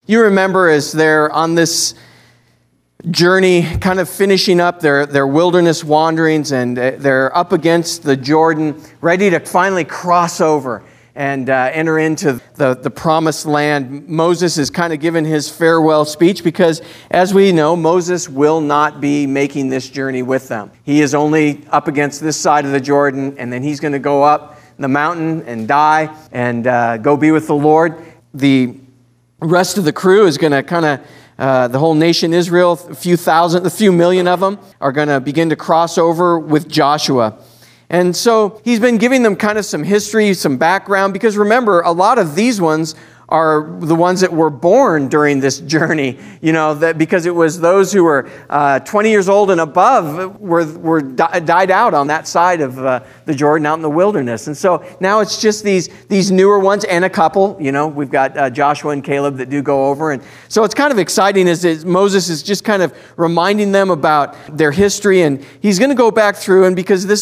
You remember as they're on this journey, kind of finishing up their wilderness wanderings, and they're up against the Jordan, ready to finally cross over and enter into the promised land. Moses is kind of giving his farewell speech because, as we know, Moses will not be making this journey with them. He is only up against this side of the Jordan, and then he's going to go up the mountain and die and go be with the Lord. The rest of the crew is going to kind of, the whole nation Israel, a few million of them, are going to begin to cross over with Joshua. And so he's been giving them kind of some history, some background, because remember, a lot of these ones are the ones that were born during this journey, that because it was those who were 20 years old and above died out on that side of the Jordan, out in the wilderness. And so now it's just these newer ones and a couple, we've got Joshua and Caleb that do go over. And so it's kind of exciting as Moses is just kind of reminding them about their history, and he's going to go back through, and because this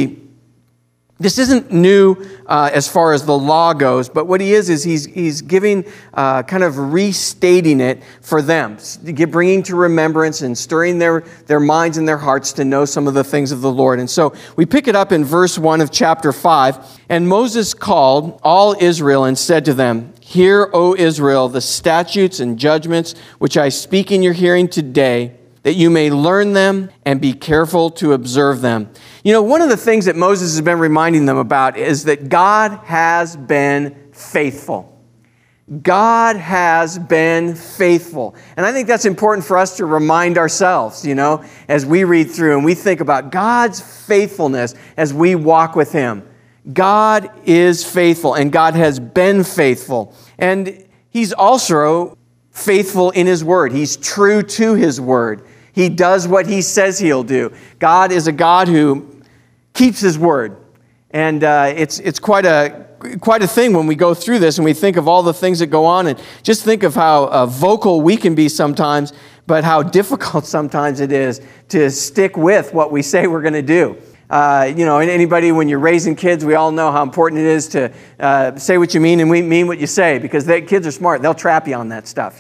isn't new as far as the law goes, but what he is he's giving, kind of restating it for them, bringing to remembrance and stirring their minds and their hearts to know some of the things of the Lord. And so we pick it up in verse 1 of chapter 5. And Moses called all Israel and said to them, "Hear, O Israel, the statutes and judgments which I speak in your hearing today, that you may learn them and be careful to observe them." One of the things that Moses has been reminding them about is that God has been faithful. God has been faithful. And I think that's important for us to remind ourselves, as we read through and we think about God's faithfulness as we walk with Him. God is faithful, and God has been faithful. And He's also faithful in His Word. He's true to His Word. He does what He says He'll do. God is a God who keeps His word. And it's quite a thing when we go through this and we think of all the things that go on, and just think of how vocal we can be sometimes, but how difficult sometimes it is to stick with what we say we're going to do. And anybody, when you're raising kids, we all know how important it is to say what you mean and mean what you say, because kids are smart. They'll trap you on that stuff,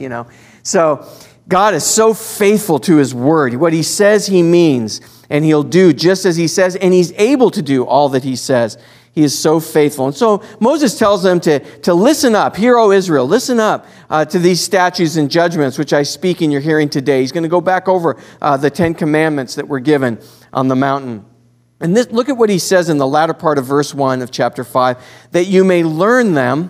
So God is so faithful to His word. What He says He means, and He'll do just as He says, and He's able to do all that He says. He is so faithful. And so Moses tells them to listen up. Hear, O Israel, listen up to these statutes and judgments which I speak in your hearing today. He's going to go back over the 10 commandments that were given on the mountain. And look at what he says in the latter part of verse 1 of chapter 5, that you may learn them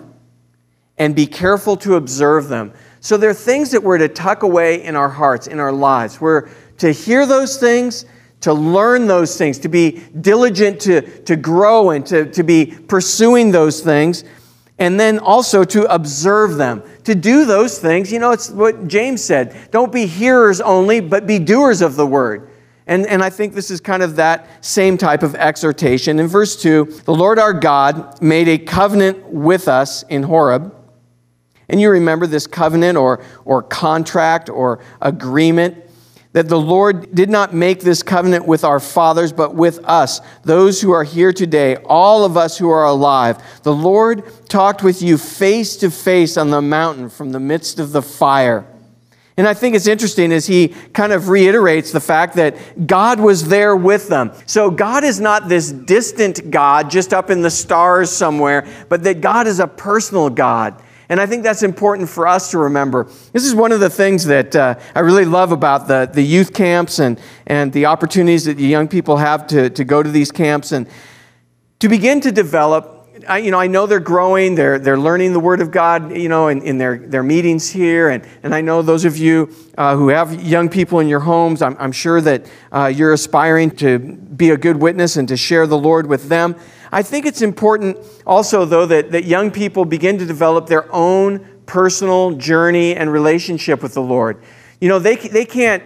and be careful to observe them. So there are things that we're to tuck away in our hearts, in our lives. We're to hear those things, to learn those things, to be diligent to grow and to be pursuing those things, and then also to observe them. To do those things, it's what James said. Don't be hearers only, but be doers of the word. And I think this is kind of that same type of exhortation. In verse 2, the Lord our God made a covenant with us in Horeb. And you remember this covenant or contract or agreement, that the Lord did not make this covenant with our fathers, but with us, those who are here today, all of us who are alive. The Lord talked with you face to face on the mountain from the midst of the fire. And I think it's interesting as he kind of reiterates the fact that God was there with them. So God is not this distant God just up in the stars somewhere, but that God is a personal God. And I think that's important for us to remember. This is one of the things that I really love about the youth camps and the opportunities that the young people have to go to these camps and to begin to develop. I know they're growing, they're learning the Word of God, in their meetings here. And I know those of you who have young people in your homes, I'm sure that you're aspiring to be a good witness and to share the Lord with them. I think it's important also, though, that young people begin to develop their own personal journey and relationship with the Lord. They can't,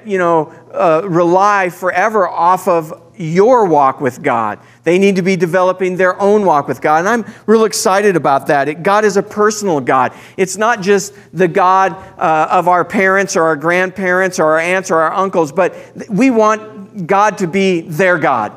rely forever off of your walk with God. They need to be developing their own walk with God. And I'm real excited about that. God is a personal God. It's not just the God of our parents or our grandparents or our aunts or our uncles, but we want God to be their God.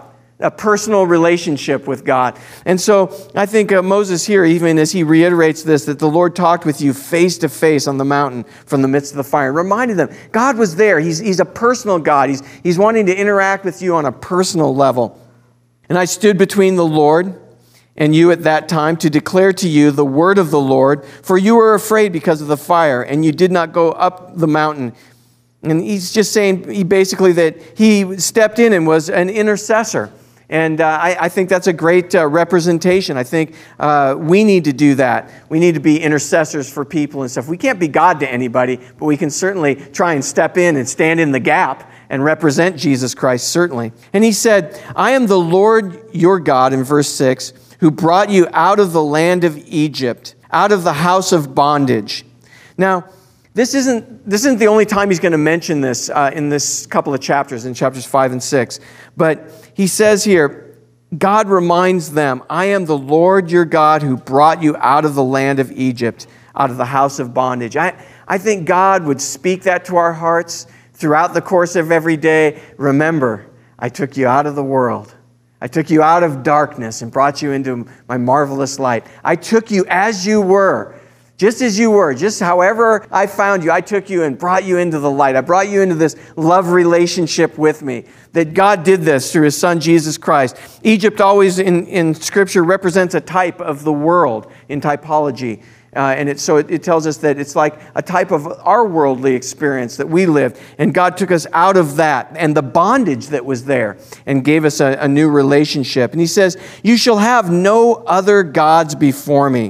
a personal relationship with God. And so I think Moses here, even as he reiterates this, that the Lord talked with you face to face on the mountain from the midst of the fire, reminded them God was there. He's a personal God. He's wanting to interact with you on a personal level. And I stood between the Lord and you at that time to declare to you the word of the Lord, for you were afraid because of the fire, and you did not go up the mountain. And he's just saying basically that he stepped in and was an intercessor. And I think that's a great representation. I think we need to do that. We need to be intercessors for people and stuff. We can't be God to anybody, but we can certainly try and step in and stand in the gap and represent Jesus Christ, certainly. And he said, I am the Lord your God, in verse 6, who brought you out of the land of Egypt, out of the house of bondage. Now, this isn't the only time he's going to mention this in this couple of chapters, in chapters 5 and 6. But he says here, God reminds them, I am the Lord your God who brought you out of the land of Egypt, out of the house of bondage. I think God would speak that to our hearts throughout the course of every day. Remember, I took you out of the world. I took you out of darkness and brought you into my marvelous light. I took you as you were. Just as you were, just however I found you, I took you and brought you into the light. I brought you into this love relationship with me. That God did this through His Son, Jesus Christ. Egypt always in Scripture represents a type of the world in typology. And it tells us that it's like a type of our worldly experience that we lived. And God took us out of that and the bondage that was there and gave us a new relationship. And He says, you shall have no other gods before me.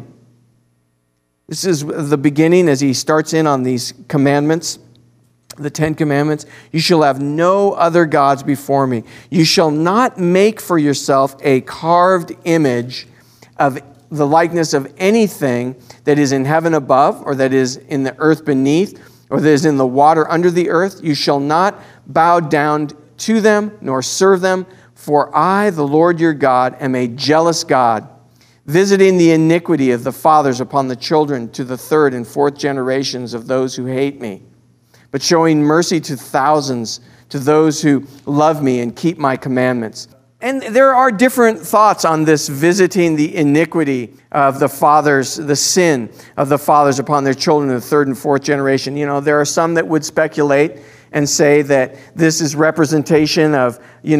This is the beginning as He starts in on these commandments, the 10 commandments. You shall have no other gods before me. You shall not make for yourself a carved image of the likeness of anything that is in heaven above, or that is in the earth beneath, or that is in the water under the earth. You shall not bow down to them, nor serve them, for I, the Lord your God, am a jealous God, visiting the iniquity of the fathers upon the children to the third and fourth generations of those who hate me, but showing mercy to thousands, to those who love me and keep my commandments. And there are different thoughts on this visiting the iniquity of the fathers, the sin of the fathers upon their children in the third and fourth generation. You know, there are some that would speculate and say that this is representation of,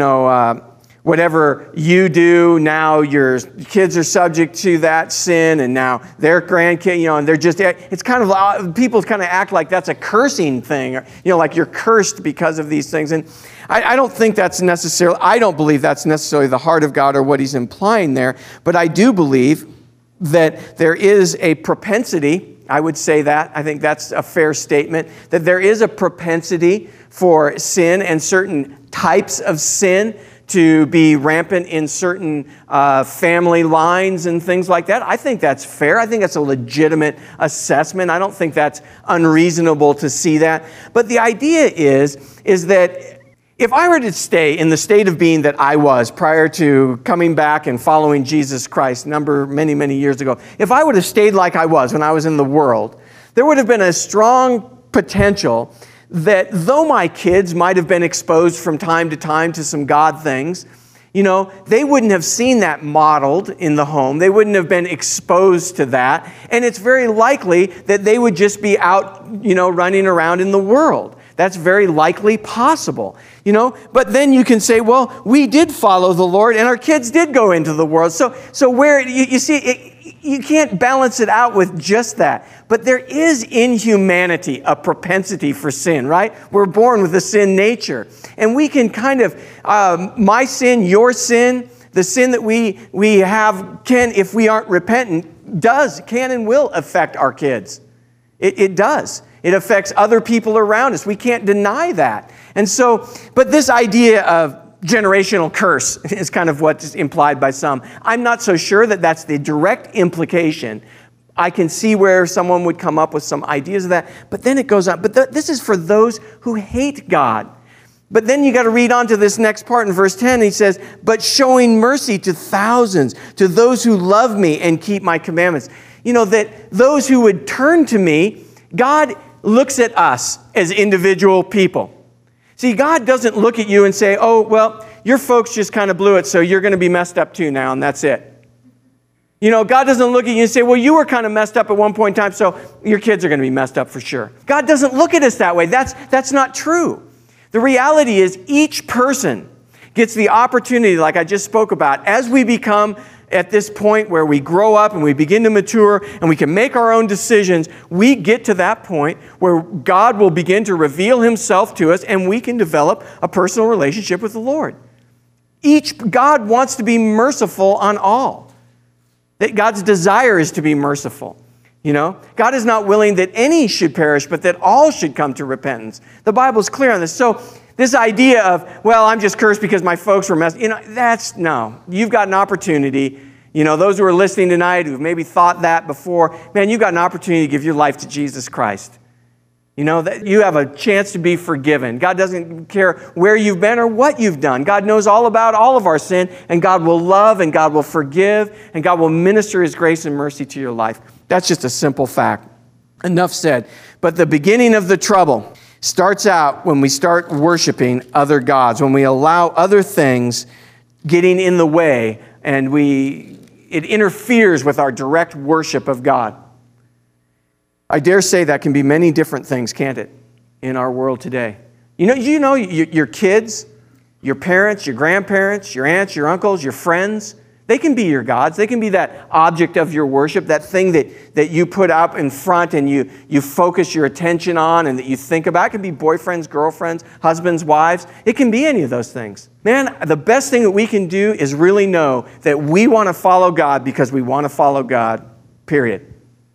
whatever you do, now your kids are subject to that sin, and now their grandkids, and they're just, it's kind of, people kind of act like that's a cursing thing, like you're cursed because of these things. And I don't believe that's necessarily the heart of God or what He's implying there, but I do believe that there is a propensity, I would say that, I think that's a fair statement, that there is a propensity for sin and certain types of sin to be rampant in certain family lines and things like that. I think that's fair. I think that's a legitimate assessment. I don't think that's unreasonable to see that. But the idea is that if I were to stay in the state of being that I was prior to coming back and following Jesus Christ many, many years ago, if I would have stayed like I was when I was in the world, there would have been a strong potential that though my kids might have been exposed from time to time to some God things, they wouldn't have seen that modeled in the home. They wouldn't have been exposed to that. And it's very likely that they would just be out, running around in the world. That's very likely possible, But then you can say, well, we did follow the Lord and our kids did go into the world. So where, you see, you can't balance it out with just that. But there is in humanity a propensity for sin, right? We're born with a sin nature. And we can kind of, my sin, your sin, the sin that we have can, if we aren't repentant, can and will affect our kids. It does. It affects other people around us. We can't deny that. And so, but this idea of generational curse is kind of what's implied by some. I'm not so sure that that's the direct implication. I can see where someone would come up with some ideas of that. But then it goes on. But this is for those who hate God. But then you got to read on to this next part in verse 10. He says, but showing mercy to thousands, to those who love me and keep my commandments. That those who would turn to me, God looks at us as individual people. See, God doesn't look at you and say, oh, well, your folks just kind of blew it, so you're going to be messed up too now, and that's it. You know, God doesn't look at you and say, well, you were kind of messed up at one point in time, so your kids are going to be messed up for sure. God doesn't look at us that way. That's not true. The reality is each person gets the opportunity, like I just spoke about, as we become at this point where we grow up and we begin to mature and we can make our own decisions, we get to that point where God will begin to reveal himself to us and we can develop a personal relationship with the Lord. God wants to be merciful on all. That God's desire is to be merciful. You know, God is not willing that any should perish, but that all should come to repentance. The Bible's clear on this. So this idea of, well, I'm just cursed because my folks were messed, no. You've got an opportunity. You know, those who are listening tonight who've maybe thought that before, man, you've got an opportunity to give your life to Jesus Christ. You know, that you have a chance to be forgiven. God doesn't care where you've been or what you've done. God knows all about all of our sin, and God will love, and God will forgive, and God will minister his grace and mercy to your life. That's just a simple fact. Enough said. But the beginning of the trouble starts out when we start worshiping other gods, when we allow other things getting in the way, and it interferes with our direct worship of God. I dare say that can be many different things, can't it, in our world today? You know, your kids, your parents, your grandparents, your aunts, your uncles, your friends, they can be your gods. They can be that object of your worship, that thing that you put up in front and you focus your attention on and that you think about. It can be boyfriends, girlfriends, husbands, wives. It can be any of those things. Man, the best thing that we can do is really know that we want to follow God because we want to follow God, period.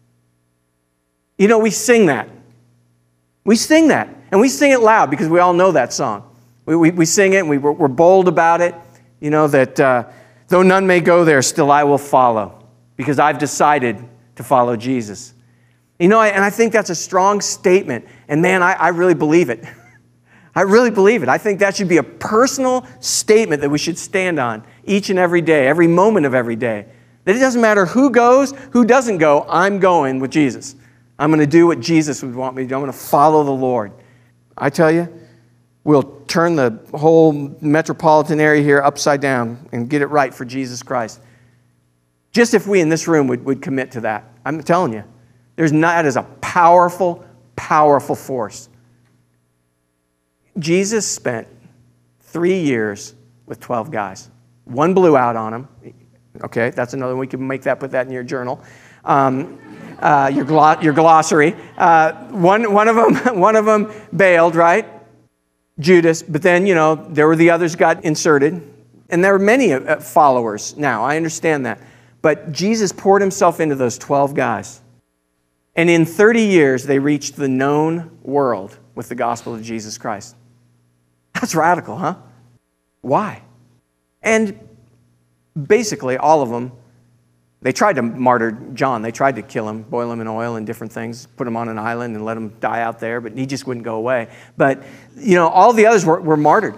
You know, we sing that. We sing that. And we sing it loud because we all know that song. We sing it and we're bold about it. You know, that though none may go there, still I will follow because I've decided to follow Jesus. You know, and I think that's a strong statement. And man, I really believe it. I really believe it. I think that should be a personal statement that we should stand on each and every day, every moment of every day. That it doesn't matter who goes, who doesn't go, I'm going with Jesus. I'm going to do what Jesus would want me to do. I'm going to follow the Lord. I tell you, we'll turn the whole metropolitan area here upside down and get it right for Jesus Christ. Just if we in this room would commit to that. I'm telling you, that is a powerful, powerful force. Jesus spent 3 years with 12 guys. One blew out on him. Okay, that's another one. We can put that in your journal. Your glossary. One of them bailed, right? Judas. But then, you know, there were the others got inserted. And there were many followers now. I understand that. But Jesus poured himself into those 12 guys. And in 30 years, they reached the known world with the gospel of Jesus Christ. That's radical, huh? Why? And basically, all of them, they tried to martyr John. They tried to kill him, boil him in oil and different things, put him on an island and let him die out there, but he just wouldn't go away. But, you know, all the others were martyred.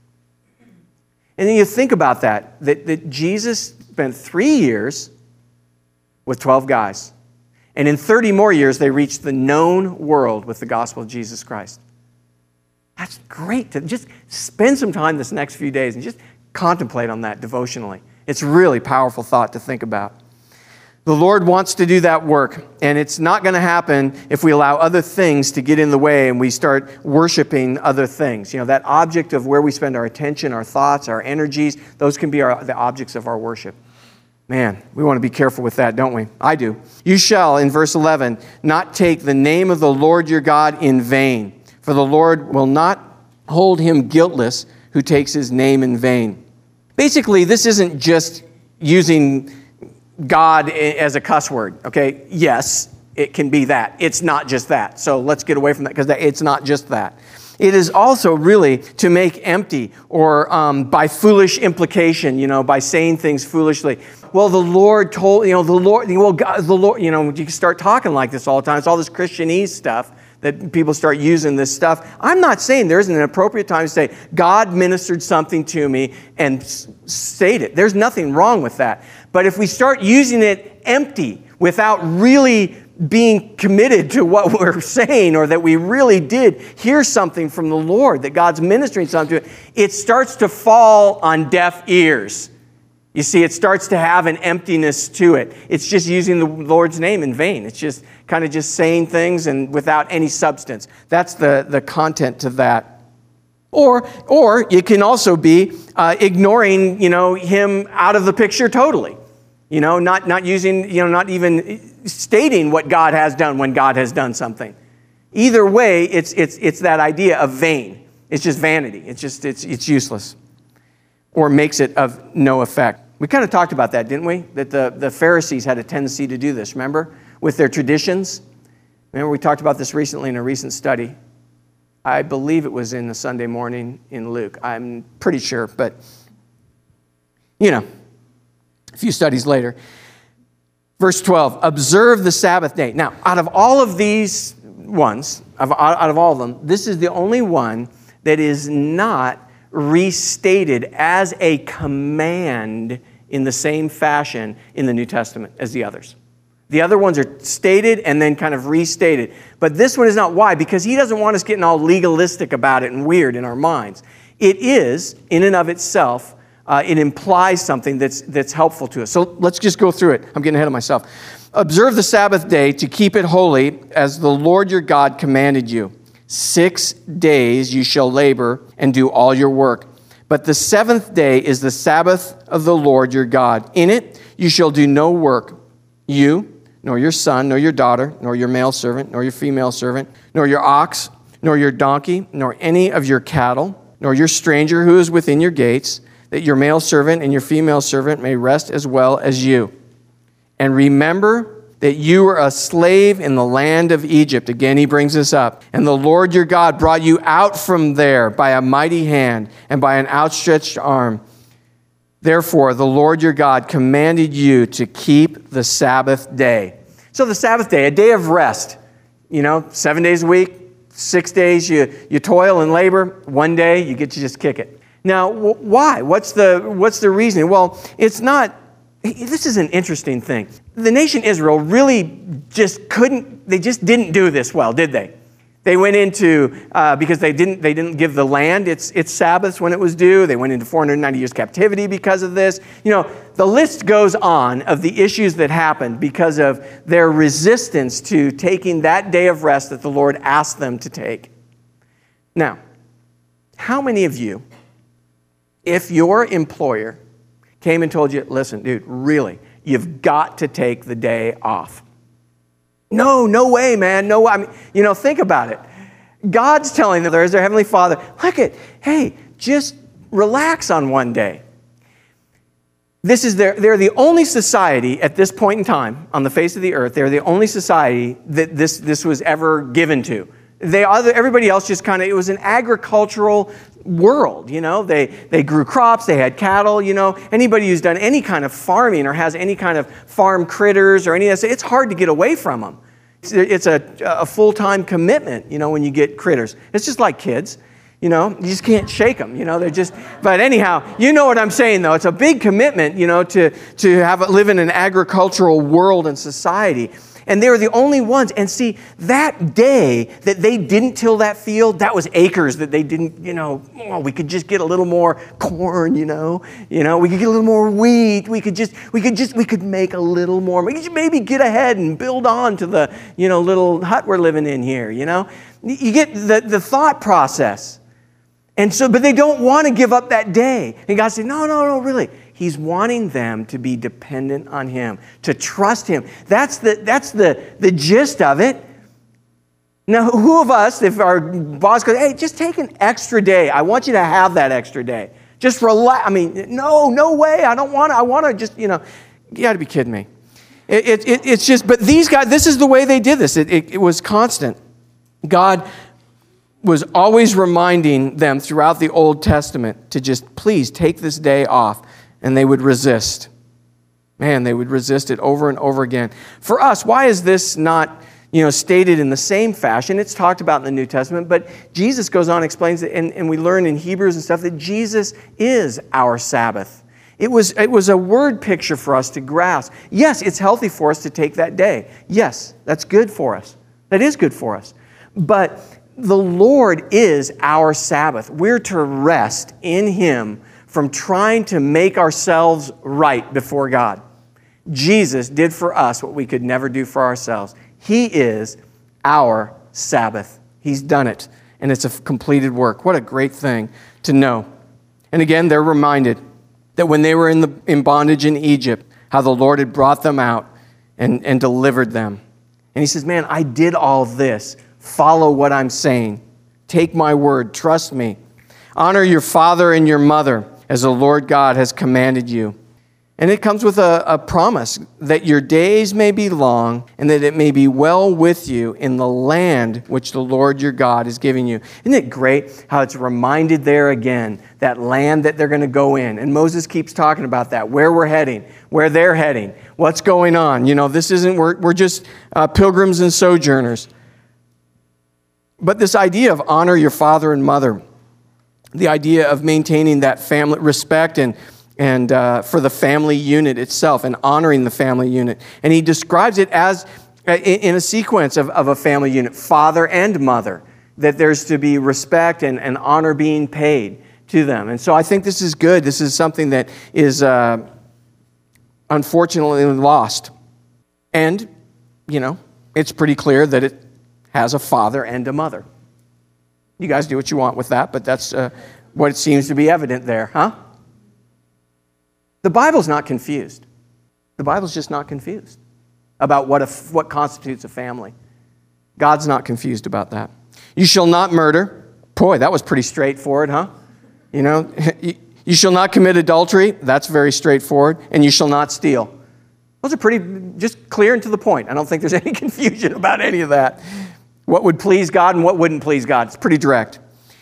And then you think about that Jesus spent 3 years with 12 guys. And in 30 more years, they reached the known world with the gospel of Jesus Christ. That's great to just spend some time this next few days and just contemplate on that devotionally. It's a really powerful thought to think about. The Lord wants to do that work, and it's not going to happen if we allow other things to get in the way and we start worshiping other things. You know, that object of where we spend our attention, our thoughts, our energies, those can be the objects of our worship. Man, we want to be careful with that, don't we? I do. You shall, in verse 11, not take the name of the Lord your God in vain, for the Lord will not hold him guiltless who takes his name in vain. Basically, this isn't just using God as a cuss word, okay? Yes, it can be that. It's not just that. So let's get away from that because it's not just that. It is also really to make empty or by foolish implication, you know, by saying things foolishly. Well, the Lord told, you know, God, the Lord, you know, you can start talking like this all the time. It's all this Christianese stuff that people start using this stuff. I'm not saying there isn't an appropriate time to say, God ministered something to me and state it. There's nothing wrong with that. But if we start using it empty without really being committed to what we're saying, or that we really did hear something from the Lord, that God's ministering something to it, it starts to fall on deaf ears. You see, it starts to have an emptiness to it. It's just using the Lord's name in vain. It's just kind of just saying things and without any substance. That's the content to that. Or it can also be ignoring, him out of the picture totally. Not using, not even stating what God has done when God has done something. Either way, it's that idea of vain. It's just vanity. It's useless, or makes it of no effect. We kind of talked about that, didn't we? That the Pharisees had a tendency to do this, remember? With their traditions. Remember, we talked about this recently in a recent study. I believe it was in the Sunday morning in Luke. I'm pretty sure, but, a few studies later. Verse 12, observe the Sabbath day. Now, out of all of these ones, out of all of them, this is the only one that is not restated as a command in the same fashion in the New Testament as the others. The other ones are stated and then kind of restated. But this one is not. Why? Because he doesn't want us getting all legalistic about it and weird in our minds. It is, in and of itself, it implies something that's helpful to us. So let's just go through it. I'm getting ahead of myself. Observe the Sabbath day to keep it holy as the Lord your God commanded you. 6 days you shall labor and do all your work. But the seventh day is the Sabbath of the Lord your God. In it you shall do no work, you, nor your son, nor your daughter, nor your male servant, nor your female servant, nor your ox, nor your donkey, nor any of your cattle, nor your stranger who is within your gates, that your male servant and your female servant may rest as well as you. And remember that you were a slave in the land of Egypt. Again, he brings this up. And the Lord your God brought you out from there by a mighty hand and by an outstretched arm. Therefore, the Lord your God commanded you to keep the Sabbath day. So the Sabbath day, a day of rest. 7 days a week, 6 days you toil and labor. 1 day you get to just kick it. Now, why? What's the reasoning? Well, it's not. This is an interesting thing. The nation Israel really just didn't do this well, did they? They went into, because they didn't give the land its Sabbaths when it was due. They went into 490 years captivity because of this. The list goes on of the issues that happened because of their resistance to taking that day of rest that the Lord asked them to take. Now, how many of you, if your employer came and told you, listen, dude, really, you've got to take the day off. No way, man. No way. Think about it. God's telling them, there's their Heavenly Father, hey, just relax on 1 day. They're the only society at this point in time on the face of the earth, they're the only society that this was ever given to. Everybody else just it was an agricultural world, They grew crops, they had cattle, Anybody who's done any kind of farming or has any kind of farm critters or any of that, it's hard to get away from them. It's a full-time commitment, when you get critters. It's just like kids, you just can't shake them, but anyhow, you know what I'm saying though. It's a big commitment, to live in an agricultural world and society. And they were the only ones. And see, that day that they didn't till that field, that was acres that they didn't, we could just get a little more corn, we could get a little more wheat. We could make a little more. We could maybe get ahead and build on to the, little hut we're living in here, You get the thought process. And so, but they don't want to give up that day. And God said, no, really. He's wanting them to be dependent on Him, to trust Him. That's the gist of it. Now, who of us, if our boss goes, hey, just take an extra day. I want you to have that extra day. Just relax. No way. I don't want to. I want to just, you got to be kidding me. It's just, but these guys, this is the way they did this. It was constant. God was always reminding them throughout the Old Testament to just please take this day off. And they would resist. Man, they would resist it over and over again. For us, why is this not, stated in the same fashion? It's talked about in the New Testament, but Jesus goes on and explains it, and we learn in Hebrews and stuff that Jesus is our Sabbath. It was a word picture for us to grasp. Yes, it's healthy for us to take that day. Yes, that's good for us. That is good for us. But the Lord is our Sabbath. We're to rest in Him from trying to make ourselves right before God. Jesus did for us what we could never do for ourselves. He is our Sabbath. He's done it, and it's a completed work. What a great thing to know. And again, they're reminded that when they were in bondage in Egypt, how the Lord had brought them out and delivered them. And He says, man, I did all this. Follow what I'm saying. Take my word. Trust me. Honor your father and your mother as the Lord God has commanded you. And it comes with a promise that your days may be long and that it may be well with you in the land which the Lord your God is giving you. Isn't it great how it's reminded there again, that land that they're going to go in? And Moses keeps talking about that, where we're heading, where they're heading, what's going on. You know, this isn't, we're just pilgrims and sojourners. But this idea of honor your father and mother, the idea of maintaining that family respect and for the family unit itself and honoring the family unit. And he describes it as in a sequence of a family unit, father and mother, that there's to be respect and honor being paid to them. And so I think this is good. This is something that is unfortunately lost. And, you know, it's pretty clear that it has a father and a mother. You guys do what you want with that, but that's what it seems to be evident there, huh? The Bible's not confused. The Bible's just not confused about what constitutes a family. God's not confused about that. You shall not murder. Boy, that was pretty straightforward, huh? You know, you shall not commit adultery. That's very straightforward. And you shall not steal. Those are pretty just clear and to the point. I don't think there's any confusion about any of that. What would please God and what wouldn't please God. It's pretty direct.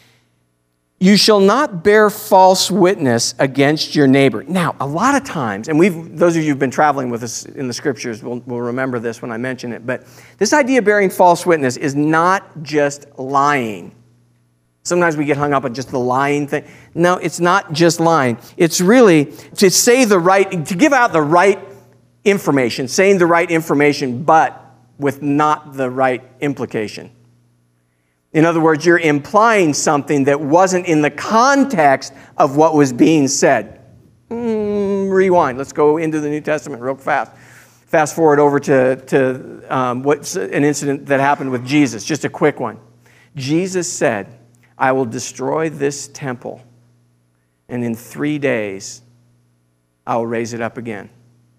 You shall not bear false witness against your neighbor. Now, a lot of times, and those of you who've been traveling with us in the scriptures will remember this when I mention it, but this idea of bearing false witness is not just lying. Sometimes we get hung up on just the lying thing. No, it's not just lying. It's really to give out the right information, saying the right information, but with not the right implication. In other words, you're implying something that wasn't in the context of what was being said. Rewind. Let's go into the New Testament real fast. Fast forward over to what's an incident that happened with Jesus. Just a quick one. Jesus said, I will destroy this temple, and in 3 days, I will raise it up again.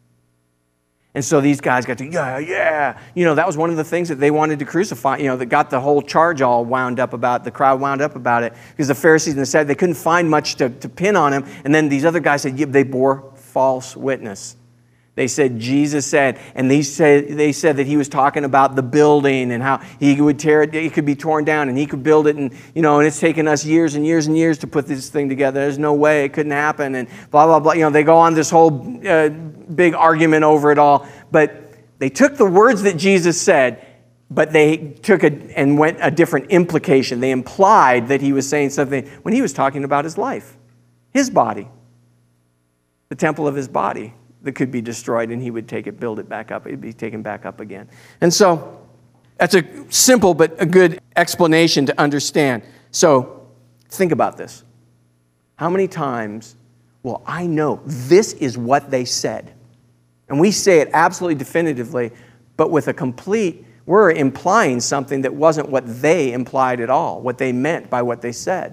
And so these guys got to, yeah. You know, that was one of the things that they wanted to crucify, you know, that got the whole charge all wound up about, the crowd wound up about it, because the Pharisees and the Sadducees, they couldn't find much to pin on him. And then these other guys said, they bore false witness. They said, Jesus said, and they said that he was talking about the building and how he would tear it, it could be torn down and he could build it. And, you know, and it's taken us years and years and years to put this thing together. There's no way it couldn't happen and blah, blah, blah. You know, they go on this whole big argument over it all. But they took the words that Jesus said, but they took and went a different implication. They implied that he was saying something when he was talking about his life, his body, the temple of his body that could be destroyed, and he would take it, build it back up. It'd be taken back up again. And so that's a simple but a good explanation to understand. So think about this. How many times, well, I know this is what they said. And we say it absolutely definitively, but with we're implying something that wasn't what they implied at all, what they meant by what they said.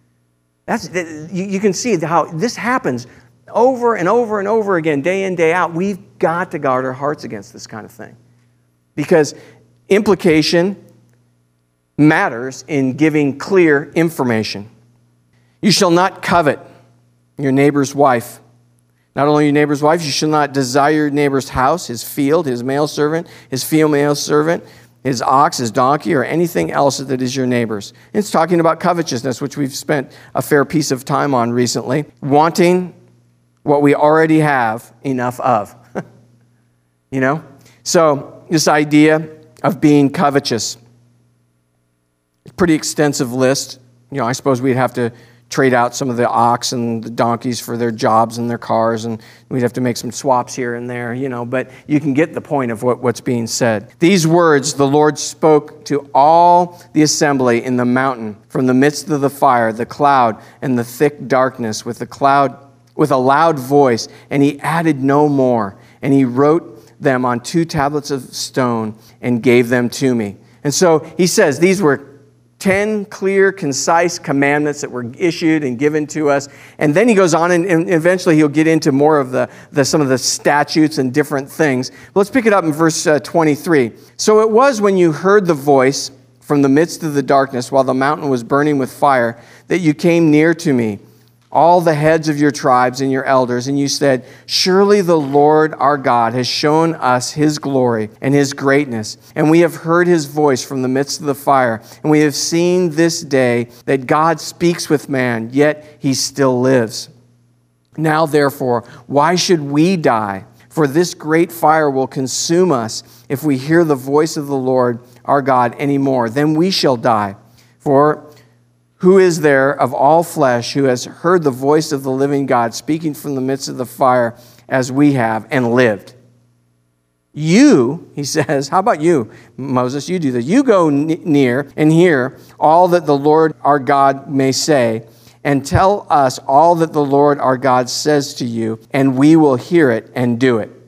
You can see how this happens over and over and over again, day in, day out. We've got to guard our hearts against this kind of thing. Because implication matters in giving clear information. You shall not covet your neighbor's wife. Not only your neighbor's wife, you shall not desire your neighbor's house, his field, his male servant, his female servant, his ox, his donkey, or anything else that is your neighbor's. It's talking about covetousness, which we've spent a fair piece of time on recently. Wanting what we already have enough of. You know? So this idea of being covetous, a pretty extensive list. You know, I suppose we'd have to trade out some of the ox and the donkeys for their jobs and their cars, and we'd have to make some swaps here and there, but you can get the point of what's being said. These words the Lord spoke to all the assembly in the mountain from the midst of the fire, the cloud, and the thick darkness with a loud voice, and he added no more. And he wrote them on 2 tablets of stone and gave them to me. And so he says these were 10 clear, concise commandments that were issued and given to us. And then he goes on and eventually he'll get into more of some of the statutes and different things. But let's pick it up in verse 23. So it was when you heard the voice from the midst of the darkness while the mountain was burning with fire that you came near to me, all the heads of your tribes and your elders, and you said, surely the Lord our God has shown us his glory and his greatness, and we have heard his voice from the midst of the fire, and we have seen this day that God speaks with man, yet he still lives. Now therefore, why should we die? For this great fire will consume us if we hear the voice of the Lord our God anymore. Then we shall die. For who is there of all flesh who has heard the voice of the living God speaking from the midst of the fire as we have and lived? You, he says, how about you, Moses? You do this. You go near and hear all that the Lord our God may say, and tell us all that the Lord our God says to you, and we will hear it and do it.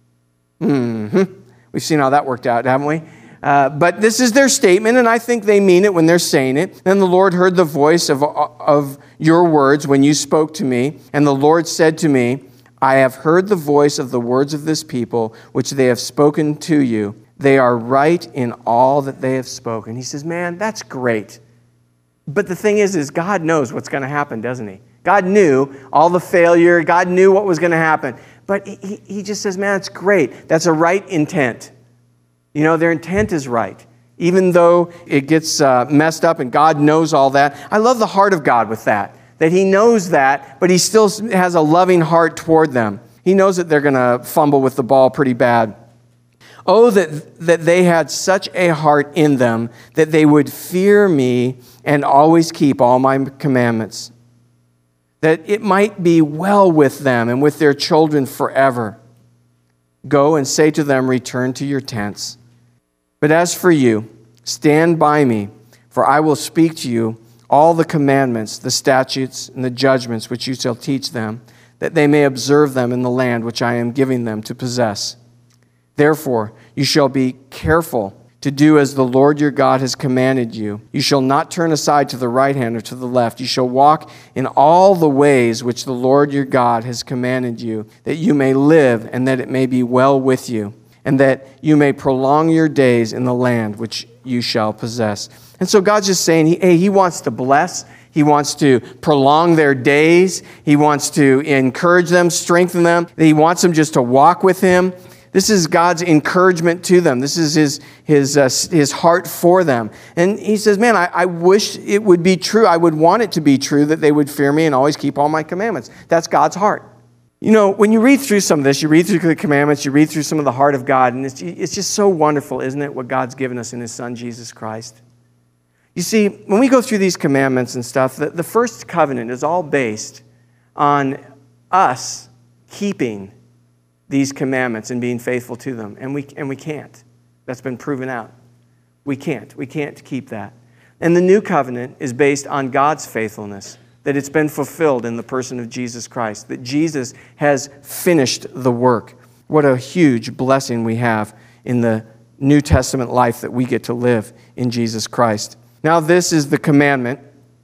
We've seen how that worked out, haven't we? But this is their statement, and I think they mean it when they're saying it. Then the Lord heard the voice of your words when you spoke to me, and the Lord said to me, I have heard the voice of the words of this people, which they have spoken to you. They are right in all that they have spoken. He says, man, that's great. But the thing is God knows what's going to happen, doesn't he? God knew all the failure. God knew what was going to happen. But he just says, man, it's great. That's a right intent. Their intent is right, even though it gets messed up and God knows all that. I love the heart of God with that he knows that, but he still has a loving heart toward them. He knows that they're going to fumble with the ball pretty bad. Oh, that they had such a heart in them that they would fear me and always keep all my commandments, that it might be well with them and with their children forever. Go and say to them, return to your tents. But as for you, stand by me, for I will speak to you all the commandments, the statutes, and the judgments which you shall teach them, that they may observe them in the land which I am giving them to possess. Therefore, you shall be careful to do as the Lord your God has commanded you. You shall not turn aside to the right hand or to the left. You shall walk in all the ways which the Lord your God has commanded you, that you may live and that it may be well with you, and that you may prolong your days in the land which you shall possess. And so God's just saying, he wants to bless. He wants to prolong their days. He wants to encourage them, strengthen them. He wants them just to walk with him. This is God's encouragement to them. This is his heart for them. And he says, man, I wish it would be true. I would want it to be true that they would fear me and always keep all my commandments. That's God's heart. When you read through some of this, you read through the commandments, you read through some of the heart of God, and it's just so wonderful, isn't it, what God's given us in his Son, Jesus Christ? You see, when we go through these commandments and stuff, the first covenant is all based on us keeping these commandments and being faithful to them, and we can't. That's been proven out. We can't keep that. And the new covenant is based on God's faithfulness, that it's been fulfilled in the person of Jesus Christ, that Jesus has finished the work. What a huge blessing we have in the New Testament life that we get to live in Jesus Christ. Now this is the commandment,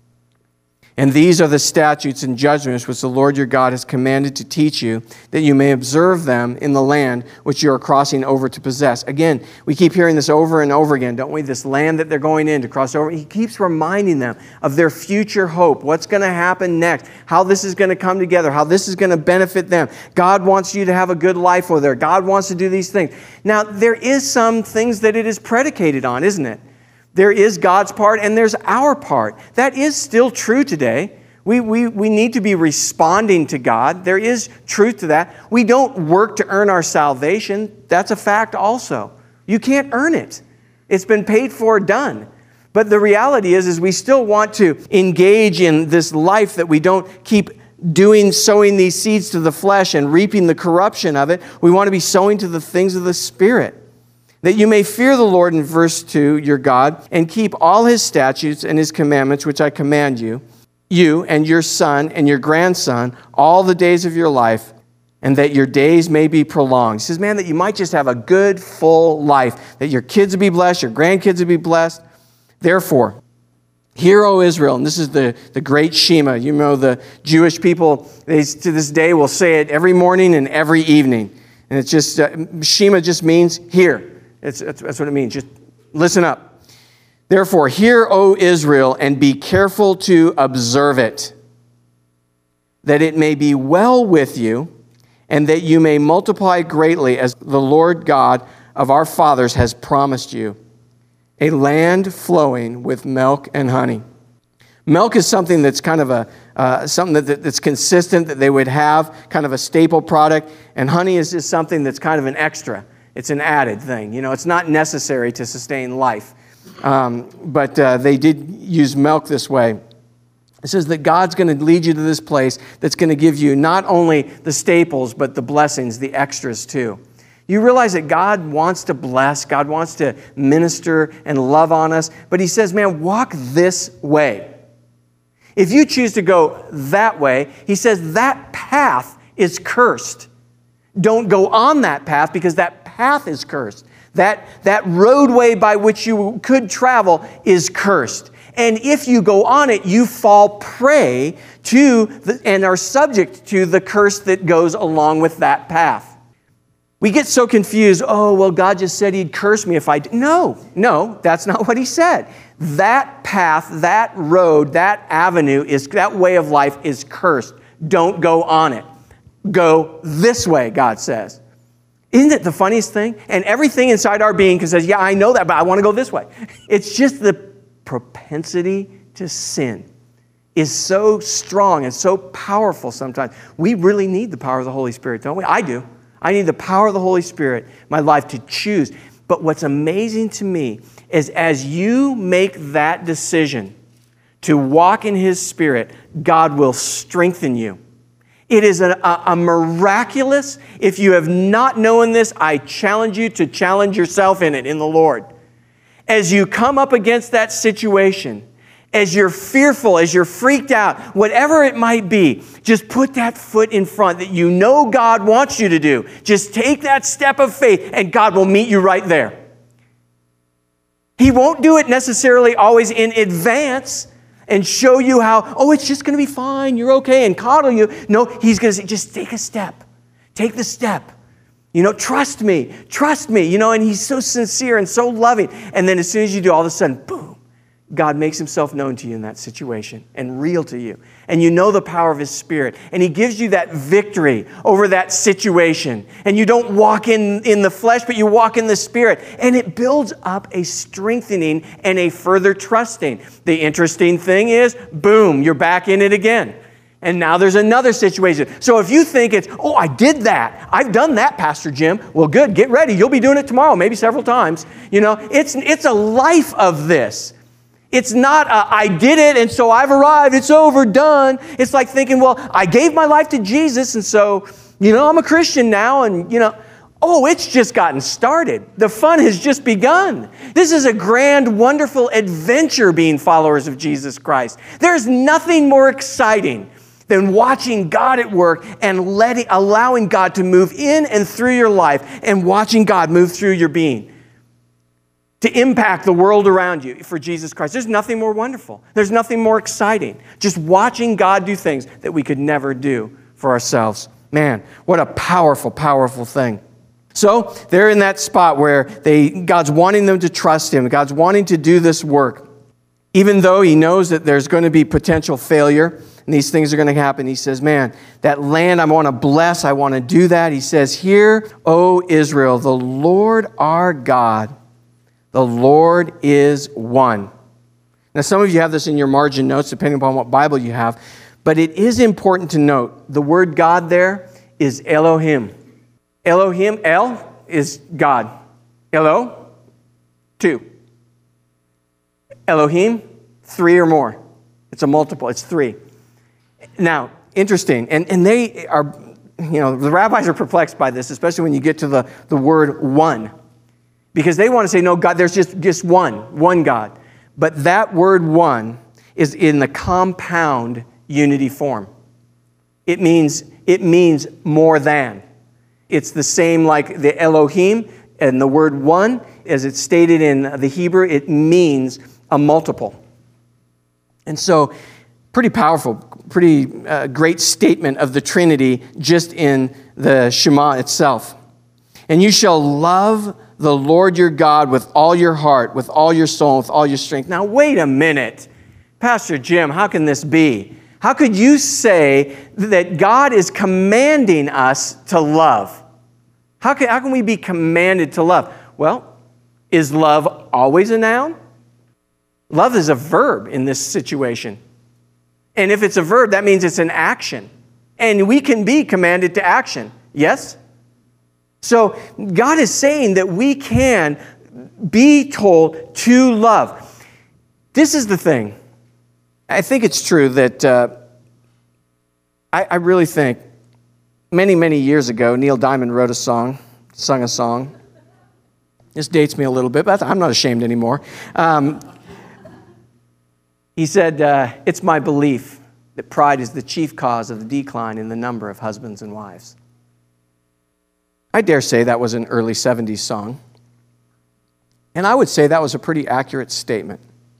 and these are the statutes and judgments which the Lord your God has commanded to teach you, that you may observe them in the land which you are crossing over to possess. Again, we keep hearing this over and over again, don't we? This land that they're going in to cross over. He keeps reminding them of their future hope, what's going to happen next, how this is going to come together, how this is going to benefit them. God wants you to have a good life over there. God wants to do these things. Now, there is some things that it is predicated on, isn't it? There is God's part and there's our part. That is still true today. We need to be responding to God. There is truth to that. We don't work to earn our salvation. That's a fact also. You can't earn it. It's been paid for, done. But the reality is we still want to engage in this life that we don't keep sowing these seeds to the flesh and reaping the corruption of it. We want to be sowing to the things of the Spirit. That you may fear the Lord, in verse 2, your God, and keep all his statutes and his commandments, which I command you and your son and your grandson, all the days of your life, and that your days may be prolonged. He says, man, that you might just have a good, full life, that your kids would be blessed, your grandkids would be blessed. Therefore, hear, O Israel, and this is the great Shema. You know, the Jewish people, they to this day will say it every morning and every evening. And it's just, Shema just means hear. That's what it means. Just listen up. Therefore, hear, O Israel, and be careful to observe it, that it may be well with you, and that you may multiply greatly, as the Lord God of our fathers has promised you, a land flowing with milk and honey. Milk is something that's kind of something that's consistent, that they would have, kind of a staple product, and honey is just something that's kind of an extra. It's an added thing. You know, it's not necessary to sustain life. But they did use milk this way. It says that God's going to lead you to this place that's going to give you not only the staples, but the blessings, the extras too. You realize that God wants to bless, God wants to minister and love on us, but he says, man, walk this way. If you choose to go that way, he says that path is cursed. Don't go on that path because that path is cursed. That roadway by which you could travel is cursed. And if you go on it, you fall prey to and are subject to the curse that goes along with that path. We get so confused. Oh, well, God just said he'd curse me if I did. No, that's not what he said. That path, that road, that avenue, that way of life is cursed. Don't go on it. Go this way, God says. Isn't it the funniest thing? And everything inside our being says, yeah, I know that, but I want to go this way. It's just the propensity to sin is so strong and so powerful sometimes. We really need the power of the Holy Spirit, don't we? I do. I need the power of the Holy Spirit in my life to choose. But what's amazing to me is as you make that decision to walk in his Spirit, God will strengthen you. It is a miraculous, if you have not known this, I challenge you to challenge yourself in it, in the Lord. As you come up against that situation, as you're fearful, as you're freaked out, whatever it might be, just put that foot in front that you know God wants you to do. Just take that step of faith and God will meet you right there. He won't do it necessarily always in advance and show you how, oh, it's just going to be fine, you're okay, and coddle you. No, he's going to say, just take a step. Take the step. You know, trust me, you know, and he's so sincere and so loving. And then as soon as you do, all of a sudden, boom, God makes himself known to you in that situation and real to you. And you know the power of his Spirit. And he gives you that victory over that situation. And you don't walk in the flesh, but you walk in the Spirit. And it builds up a strengthening and a further trusting. The interesting thing is, boom, you're back in it again. And now there's another situation. So if you think it's, oh, I did that. I've done that, Pastor Jim. Well, good. Get ready. You'll be doing it tomorrow, maybe several times. You know, it's a life of this. It's not, I did it, and so I've arrived. It's over, done. It's like thinking, well, I gave my life to Jesus, and so, you know, I'm a Christian now, and, you know, oh, it's just gotten started. The fun has just begun. This is a grand, wonderful adventure being followers of Jesus Christ. There's nothing more exciting than watching God at work and allowing God to move in and through your life and watching God move through your being to impact the world around you for Jesus Christ. There's nothing more wonderful. There's nothing more exciting. Just watching God do things that we could never do for ourselves. Man, what a powerful, powerful thing. So they're in that spot where God's wanting them to trust him. God's wanting to do this work. Even though he knows that there's going to be potential failure and these things are going to happen, he says, man, that land I want to bless, I want to do that. He says, hear, O Israel, the Lord our God, the Lord is one. Now, some of you have this in your margin notes, depending upon what Bible you have, but it is important to note the word God there is Elohim. Elohim, El is God. Elo, two. Elohim, 3 or more. It's a multiple. It's 3. Now, interesting. And they are, the rabbis are perplexed by this, especially when you get to the word one. Because they want to say, no, God, there's just one God. But that word one is in the compound unity form. It means more than. It's the same like the Elohim and the word one, as it's stated in the Hebrew, it means a multiple. And so, pretty powerful, pretty great statement of the Trinity just in the Shema itself. And you shall love the Lord your God with all your heart, with all your soul, with all your strength. Now, wait a minute. Pastor Jim, how can this be? How could you say that God is commanding us to love? How can we be commanded to love? Well, is love always a noun? Love is a verb in this situation. And if it's a verb, that means it's an action. And we can be commanded to action. Yes? So God is saying that we can be told to love. This is the thing. I think it's true that I really think many, many years ago, Neil Diamond sung a song. This dates me a little bit, but I'm not ashamed anymore. He said, it's my belief that pride is the chief cause of the decline in the number of husbands and wives. I dare say that was an early 70s song. And I would say that was a pretty accurate statement.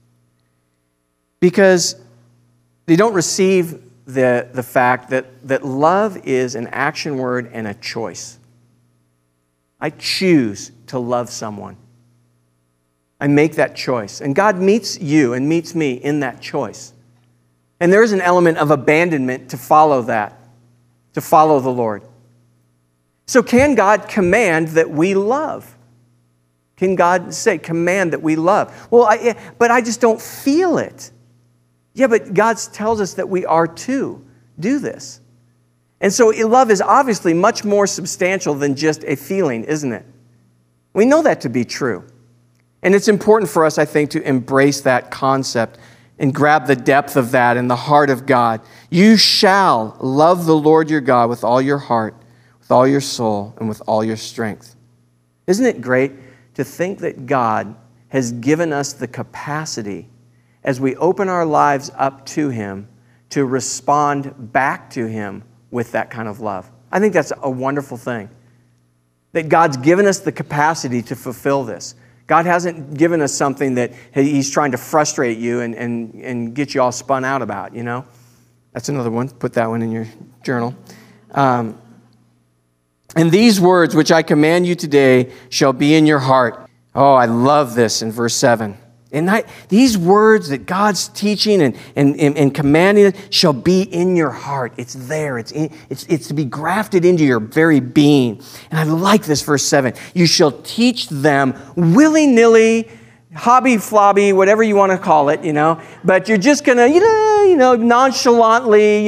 Because they don't receive the fact that love is an action word and a choice. I choose to love someone. I make that choice. And God meets you and meets me in that choice. And there is an element of abandonment to follow that, to follow the Lord. So can God command that we love? Can God command that we love? Well, but I just don't feel it. Yeah, but God tells us that we are to do this. And so love is obviously much more substantial than just a feeling, isn't it? We know that to be true. And it's important for us, I think, to embrace that concept and grab the depth of that in the heart of God. You shall love the Lord your God with all your heart, with all your soul, and with all your strength. Isn't it great to think that God has given us the capacity, as we open our lives up to Him, to respond back to Him with that kind of love? I think that's a wonderful thing. That God's given us the capacity to fulfill this. God hasn't given us something that He's trying to frustrate you and get you all spun out about, That's another one. Put that one in your journal. And these words which I command you today shall be in your heart. Oh, I love this in verse 7. And these words that God's teaching and commanding shall be in your heart. It's there. It's to be grafted into your very being. And I like this verse 7. You shall teach them willy-nilly, hobby-flobby, whatever you want to call it, But you're just going to, nonchalantly,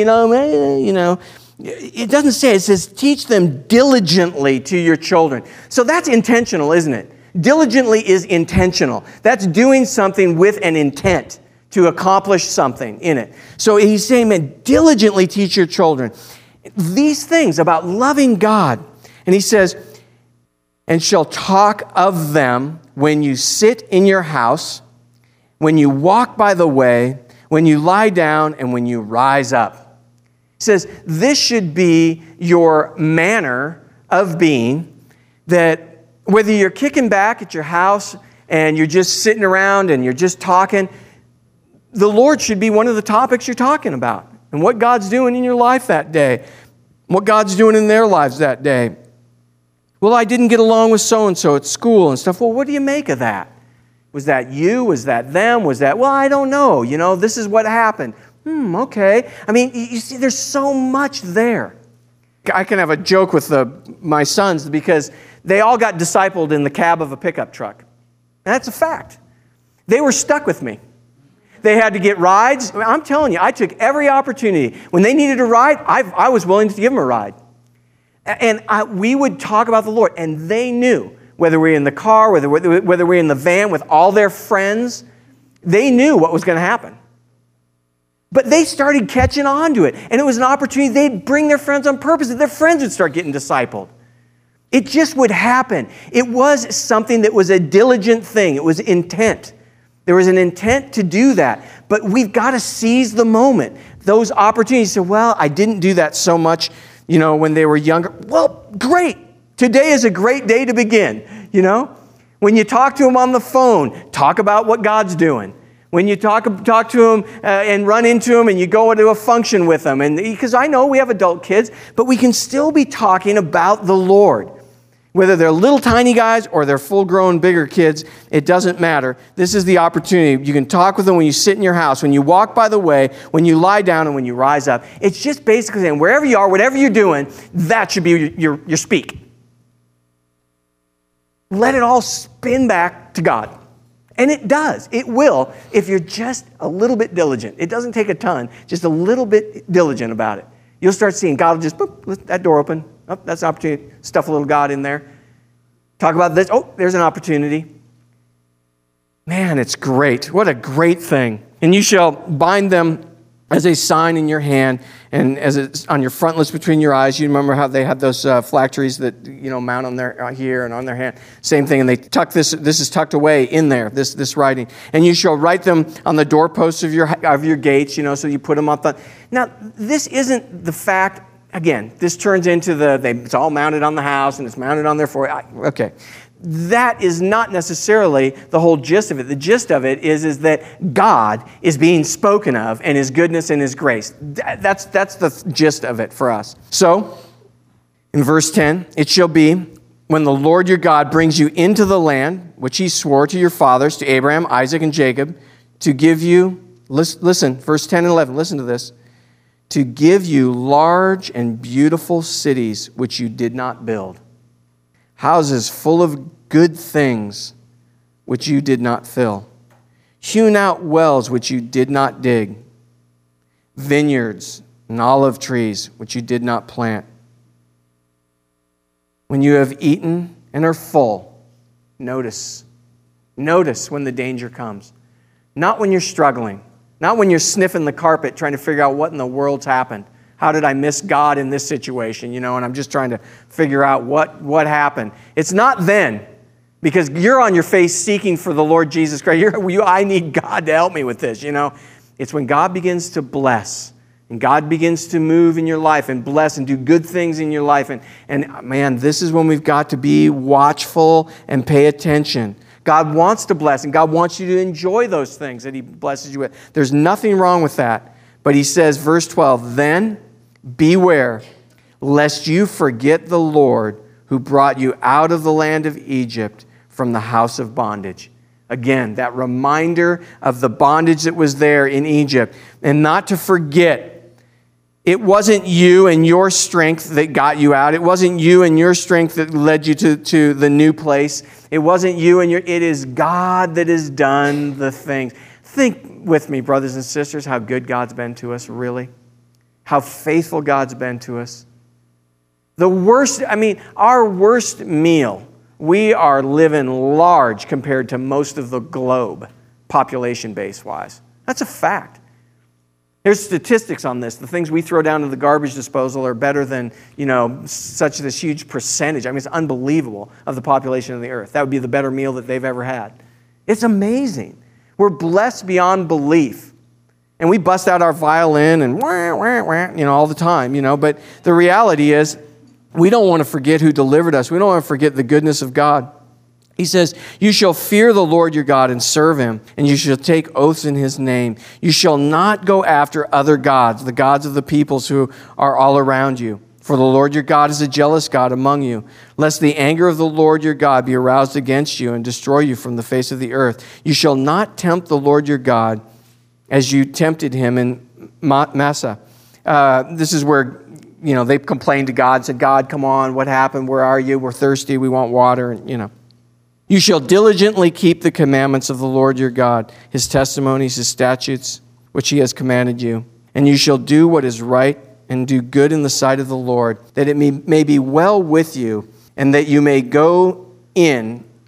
It doesn't say, it says teach them diligently to your children. So that's intentional, isn't it? Diligently is intentional. That's doing something with an intent to accomplish something in it. So he's saying, man, diligently teach your children these things about loving God. And he says, and shall talk of them when you sit in your house, when you walk by the way, when you lie down, and when you rise up. He says, this should be your manner of being, that whether you're kicking back at your house and you're just sitting around and you're just talking, the Lord should be one of the topics you're talking about. And what God's doing in your life that day. What God's doing in their lives that day. Well, I didn't get along with so-and-so at school and stuff. Well, what do you make of that? Was that you? Was that them? Was that, well, I don't know. This is what happened. Okay. I mean, you see, there's so much there. I can have a joke with my sons because they all got discipled in the cab of a pickup truck. And that's a fact. They were stuck with me. They had to get rides. I'm telling you, I took every opportunity. When they needed a ride, I was willing to give them a ride. And we would talk about the Lord. And they knew, whether we were in the car, whether we were in the van with all their friends, They knew what was going to happen. But they started catching on to it. And it was an opportunity. They'd bring their friends on purpose. Their friends would start getting discipled. It just would happen. It was something that was a diligent thing. It was intent. There was an intent to do that. But we've got to seize the moment. Those opportunities. So, well, I didn't do that so much, when they were younger. Well, great. Today is a great day to begin, When you talk to them on the phone, talk about what God's doing. When you talk to them and run into them and you go into a function with them. And because I know we have adult kids, but we can still be talking about the Lord. Whether they're little tiny guys or they're full-grown bigger kids, it doesn't matter. This is the opportunity. You can talk with them when you sit in your house, when you walk by the way, when you lie down, and when you rise up. It's just basically saying wherever you are, whatever you're doing, that should be your speak. Let it all spin back to God. And it does. It will if you're just a little bit diligent. It doesn't take a ton, just a little bit diligent about it. You'll start seeing God will just, boop, let that door open. Oh, that's an opportunity. Stuff a little God in there. Talk about this. Oh, there's an opportunity. Man, it's great. What a great thing. And you shall bind them as a sign in your hand and as it's on your frontlets between your eyes. You remember how they had those phylacteries that, mount on their here and on their hand. Same thing. And they tuck this is tucked away in there, this writing. And you shall write them on the doorposts of your gates, so you put them up. Now, this isn't the fact. Again, this turns into it's all mounted on the house and it's mounted on their forehead. Okay. That is not necessarily the whole gist of it. The gist of it is that God is being spoken of and His goodness and His grace. That's the gist of it for us. So, in verse 10, it shall be when the Lord your God brings you into the land, which He swore to your fathers, to Abraham, Isaac, and Jacob, to give you, listen, verse 10 and 11, listen to this, to give you large and beautiful cities which you did not build, houses full of good things which you did not fill, hewn out wells which you did not dig, vineyards and olive trees which you did not plant. When you have eaten and are full, notice when the danger comes. Not when you're struggling. Not when you're sniffing the carpet trying to figure out what in the world's happened. How did I miss God in this situation? And I'm just trying to figure out what happened. It's not then, because you're on your face seeking for the Lord Jesus Christ. I need God to help me with this, It's when God begins to bless and God begins to move in your life and bless and do good things in your life. And man, this is when we've got to be watchful and pay attention. God wants to bless, and God wants you to enjoy those things that He blesses you with. There's nothing wrong with that. But He says, verse 12, then beware, lest you forget the Lord who brought you out of the land of Egypt from the house of bondage. Again, that reminder of the bondage that was there in Egypt. And not to forget, it wasn't you and your strength that got you out. It wasn't you and your strength that led you to the new place. It wasn't you and it is God that has done the things. Think with me, brothers and sisters, how good God's been to us, really. How faithful God's been to us. Our worst meal, we are living large compared to most of the globe, population base-wise. That's a fact. There's statistics on this. The things we throw down to the garbage disposal are better than, such this huge percentage. It's unbelievable of the population of the earth. That would be the better meal that they've ever had. It's amazing. We're blessed beyond belief. And we bust out our violin and all the time, But the reality is, we don't want to forget who delivered us. We don't want to forget the goodness of God. He says, you shall fear the Lord your God and serve Him, and you shall take oaths in His name. You shall not go after other gods, the gods of the peoples who are all around you. For the Lord your God is a jealous God among you, lest the anger of the Lord your God be aroused against you and destroy you from the face of the earth. You shall not tempt the Lord your God as you tempted Him in Massah. This is where they complained to God, said, God, come on, what happened? Where are you? We're thirsty. We want water. And, You shall diligently keep the commandments of the Lord your God, His testimonies, His statutes, which He has commanded you. And you shall do what is right and do good in the sight of the Lord, that it may be well with you, and that you may go in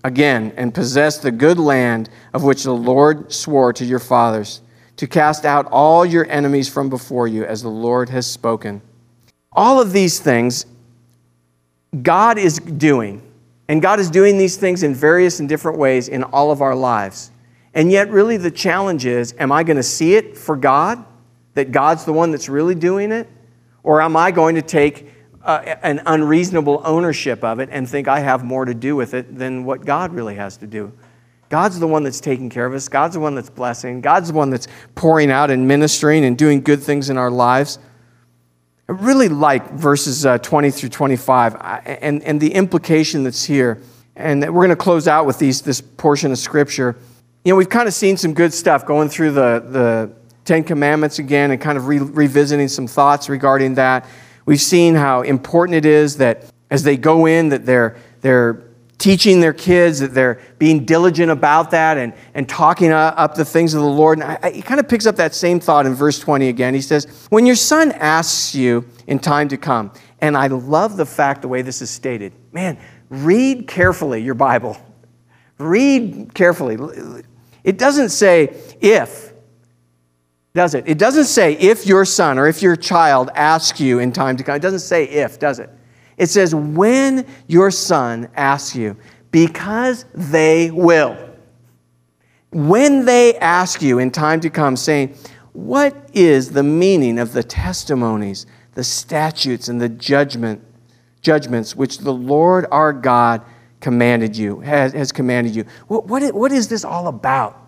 again and possess the good land of which the Lord swore to your fathers, to cast out all your enemies from before you, as the Lord has spoken. All of these things God is doing, and God is doing these things in various and different ways in all of our lives. And yet, really, the challenge is, am I going to see it for God, that God's the one that's really doing it? Or am I going to take an unreasonable ownership of it and think I have more to do with it than what God really has to do? God's the one that's taking care of us. God's the one that's blessing. God's the one that's pouring out and ministering and doing good things in our lives. I really like verses 20 through 25 and the implication that's here. And we're going to close out with this portion of Scripture. You know, we've kind of seen some good stuff going through the Ten Commandments again and kind of revisiting some thoughts regarding that. We've seen how important it is that as they go in, that they're teaching their kids, that they're being diligent about that and talking up the things of the Lord. And he kind of picks up that same thought in verse 20 again. He says, when your son asks you in time to come, and I love the fact the way this is stated. Man, read carefully your Bible. Read carefully. It doesn't say if, does it? It doesn't say if your son or if your child asks you in time to come. It doesn't say if, does it? It says when your son asks you, because they will. When they ask you in time to come, saying, what is the meaning of the testimonies, the statutes, and the judgments which the Lord our God commanded you, has commanded you? What is this all about?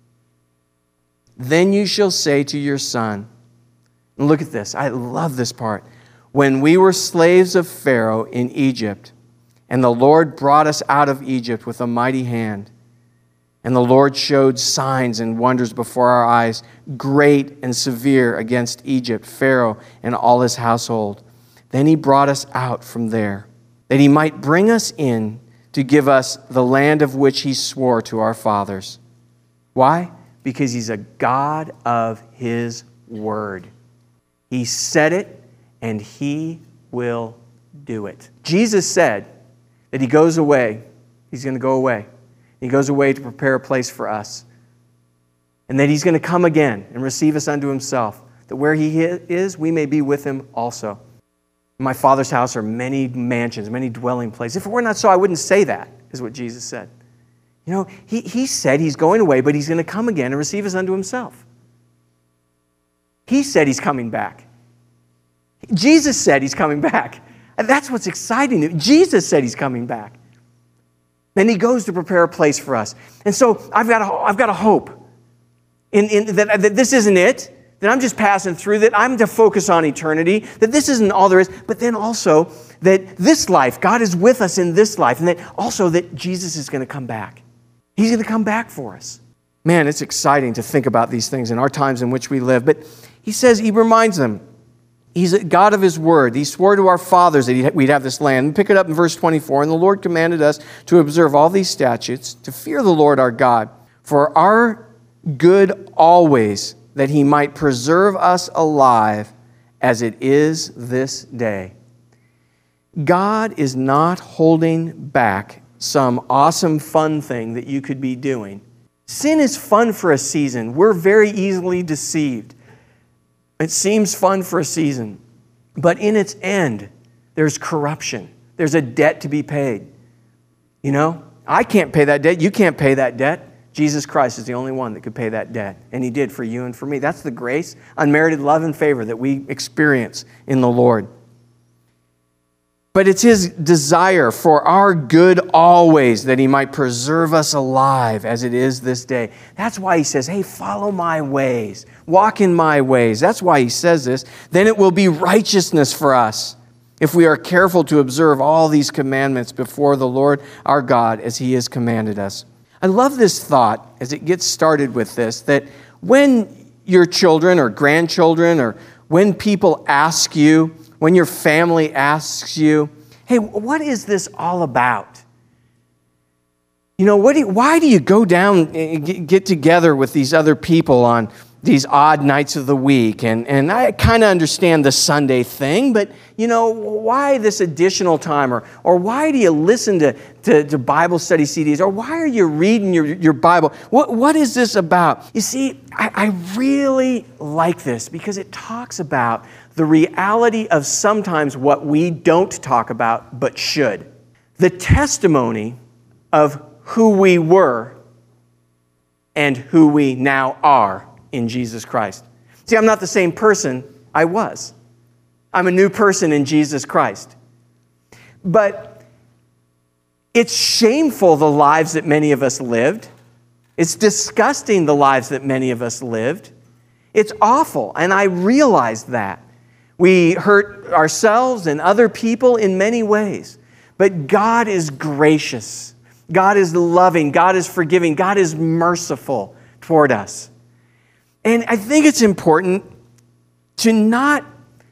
Then you shall say to your son, and look at this, I love this part. When we were slaves of Pharaoh in Egypt, and the Lord brought us out of Egypt with a mighty hand, and the Lord showed signs and wonders before our eyes, great and severe against Egypt, Pharaoh, and all his household. Then he brought us out from there, that he might bring us in to give us the land of which he swore to our fathers. Why? Because he's a God of his word. He said it, and he will do it. Jesus said that he goes away. He's going to go away. He goes away to prepare a place for us. And that he's going to come again and receive us unto himself. That where he is, we may be with him also. In my Father's house are many mansions, many dwelling places. If it were not so, I wouldn't say that, is what Jesus said. You know, he said he's going away, but he's going to come again and receive us unto himself. He said he's coming back. Jesus said he's coming back. And that's what's exciting. Jesus said he's coming back. And he goes to prepare a place for us. And so I've got a hope that this isn't it, that I'm just passing through, that I'm to focus on eternity, that this isn't all there is, but then also that this life, God is with us in this life, and that also that Jesus is going to come back. He's going to come back for us. Man, it's exciting to think about these things in our times in which we live. But he says, he reminds them, he's a God of his word. He swore to our fathers that we'd have this land. Pick it up in verse 24. And the Lord commanded us to observe all these statutes, to fear the Lord our God, for our good always, that he might preserve us alive as it is this day. God is not holding back some awesome fun thing that you could be doing. Sin is fun for a season. We're very easily deceived. It seems fun for a season, but in its end, there's corruption. There's a debt to be paid. You know, I can't pay that debt. You can't pay that debt. Jesus Christ is the only one that could pay that debt, and he did for you and for me. That's the grace, unmerited love and favor that we experience in the Lord. But it's his desire for our good always, that he might preserve us alive as it is this day. That's why he says, hey, follow my ways. Walk in my ways. That's why he says this. Then it will be righteousness for us if we are careful to observe all these commandments before the Lord our God as he has commanded us. I love this thought as it gets started with this, that when your children or grandchildren or when people ask you, when your family asks you, hey, what is this all about? You know, why do you go down and get together with these other people on these odd nights of the week, and I kind of understand the Sunday thing, but why this additional time, or why do you listen to Bible study CDs, or why are you reading your Bible? What is this about? You see, I really like this because it talks about the reality of sometimes what we don't talk about but should. The testimony of who we were and who we now are in Jesus Christ. See, I'm not the same person I was. I'm a new person in Jesus Christ. But it's shameful, the lives that many of us lived. It's disgusting, the lives that many of us lived. It's awful, and I realize that. We hurt ourselves and other people in many ways. But God is gracious. God is loving. God is forgiving. God is merciful toward us. And I think it's important to not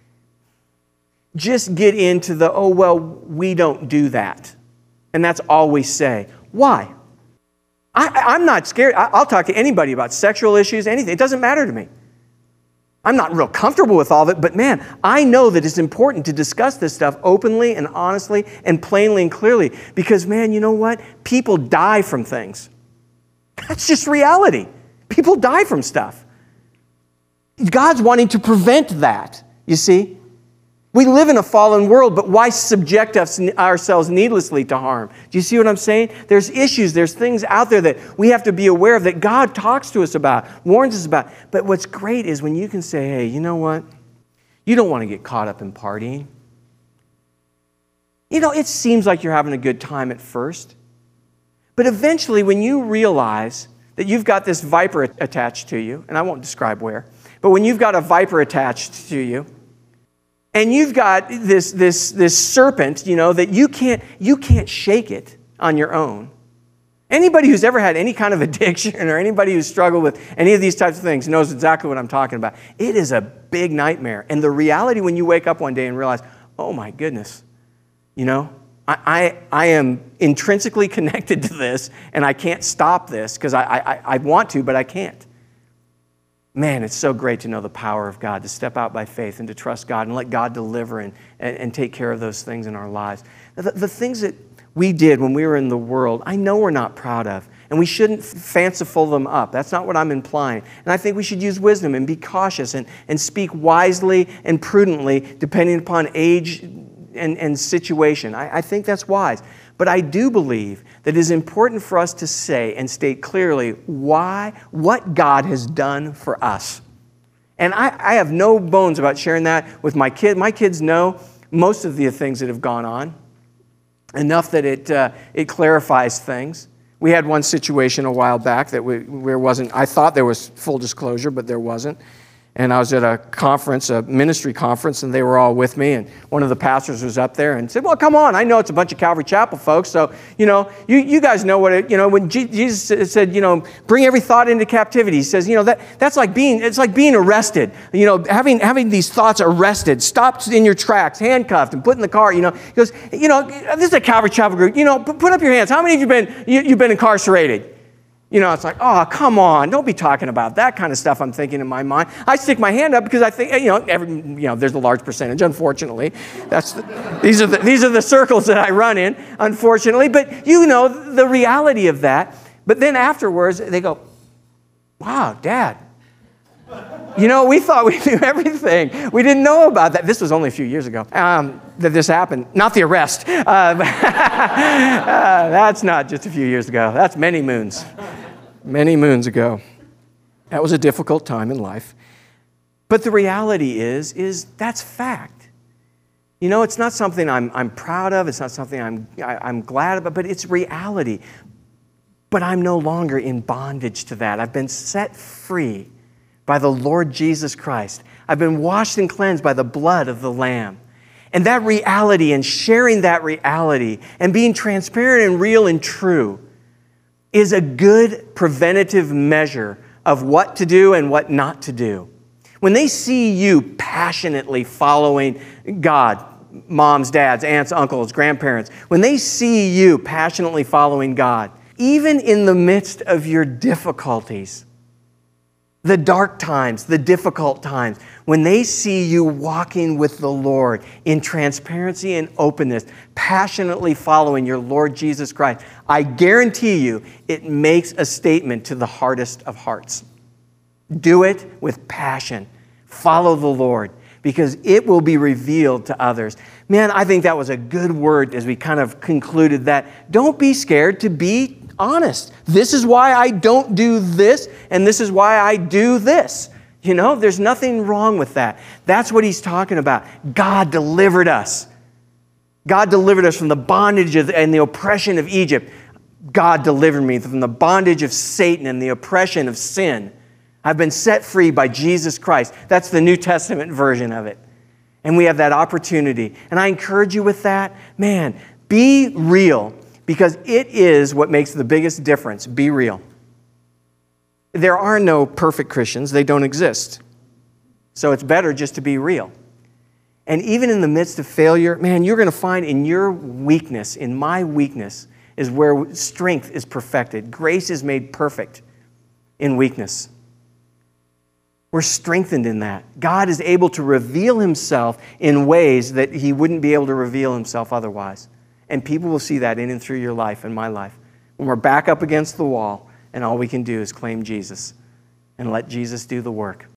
just get into we don't do that. And that's all we say. Why? I'm not scared. I'll talk to anybody about sexual issues, anything. It doesn't matter to me. I'm not real comfortable with all of it, but man, I know that it's important to discuss this stuff openly and honestly and plainly and clearly because, man, you know what? People die from things. That's just reality. People die from stuff. God's wanting to prevent that, you see. We live in a fallen world, but why subject ourselves needlessly to harm? Do you see what I'm saying? There's issues, there's things out there that we have to be aware of, that God talks to us about, warns us about. But what's great is when you can say, hey, you know what? You don't want to get caught up in partying. It seems like you're having a good time at first. But eventually, when you realize that you've got this viper attached to you, and I won't describe where, but when you've got a viper attached to you, and you've got this serpent, that you can't shake it on your own. Anybody who's ever had any kind of addiction or anybody who's struggled with any of these types of things knows exactly what I'm talking about. It is a big nightmare. And the reality when you wake up one day and realize, oh my goodness, I am intrinsically connected to this and I can't stop this because I want to, but I can't. Man, it's so great to know the power of God, to step out by faith and to trust God and let God deliver and take care of those things in our lives. The things that we did when we were in the world, I know we're not proud of, and we shouldn't fanciful them up. That's not what I'm implying. And I think we should use wisdom and be cautious and speak wisely and prudently depending upon age and situation. I think that's wise. But I do believe that it is important for us to say and state clearly what God has done for us. And I have no bones about sharing that with my kids. My kids know most of the things that have gone on, enough that it clarifies things. We had one situation a while back that I thought there was full disclosure, but there wasn't. And I was at a conference, a ministry conference, and they were all with me. And one of the pastors was up there and said, well, come on, I know it's a bunch of Calvary Chapel folks. So, you guys know what when Jesus said, bring every thought into captivity. He says, that's like being arrested. Having these thoughts arrested, stopped in your tracks, handcuffed, and put in the car. He goes, this is a Calvary Chapel group. Put up your hands. How many of you've been incarcerated? It's like, oh, come on, don't be talking about that kind of stuff. I'm thinking in my mind. I stick my hand up because I think, there's a large percentage, unfortunately. These are the circles that I run in, unfortunately. But the reality of that. But then afterwards, they go, wow, Dad. We thought we knew everything. We didn't know about that. This was only a few years ago that this happened. Not the arrest. That's not just a few years ago. That's many moons. Many moons ago. That was a difficult time in life. But the reality is that's fact. It's not something I'm proud of. It's not something I'm glad about, but it's reality. But I'm no longer in bondage to that. I've been set free by the Lord Jesus Christ. I've been washed and cleansed by the blood of the Lamb. And that reality and sharing that reality and being transparent and real and true is a good preventative measure of what to do and what not to do. When they see you passionately following God, moms, dads, aunts, uncles, grandparents, when they see you passionately following God, even in the midst of your difficulties, the dark times, the difficult times, when they see you walking with the Lord in transparency and openness, passionately following your Lord Jesus Christ, I guarantee you it makes a statement to the hardest of hearts. Do it with passion. Follow the Lord, because it will be revealed to others. Man, I think that was a good word as we kind of concluded that. Don't be scared to be honest. This is why I don't do this, and this is why I do this. You know, there's nothing wrong with that. That's what he's talking about. God delivered us. God delivered us from the bondage and the oppression of Egypt. God delivered me from the bondage of Satan and the oppression of sin. I've been set free by Jesus Christ. That's the New Testament version of it. And we have that opportunity. And I encourage you with that. Man, be real, because it is what makes the biggest difference. Be real. There are no perfect Christians. They don't exist. So it's better just to be real. And even in the midst of failure, man, you're going to find in your weakness, in my weakness, is where strength is perfected. Grace is made perfect in weakness. We're strengthened in that. God is able to reveal himself in ways that he wouldn't be able to reveal himself otherwise. And people will see that in and through your life and my life. When we're back up against the wall and all we can do is claim Jesus and let Jesus do the work.